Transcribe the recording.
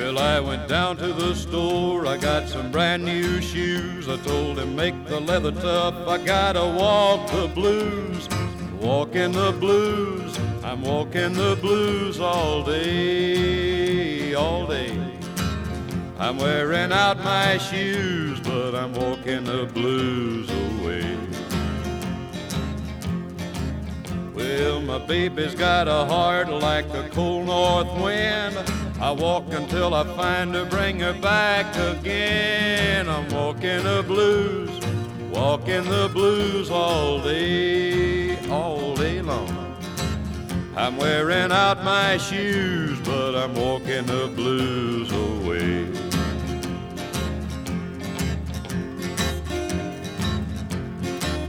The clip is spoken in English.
Well, I went down to the store, I got some brand new shoes. I told him, make the leather tough, I gotta walk the blues. Walking the blues, I'm walking the blues all day, all day. I'm wearing out my shoes, but I'm walking the blues away. Well, my baby's got a heart like the cold north wind. I walk until I find her, bring her back again. I'm walking the blues all day long. I'm wearing out my shoes, but I'm walking the blues away.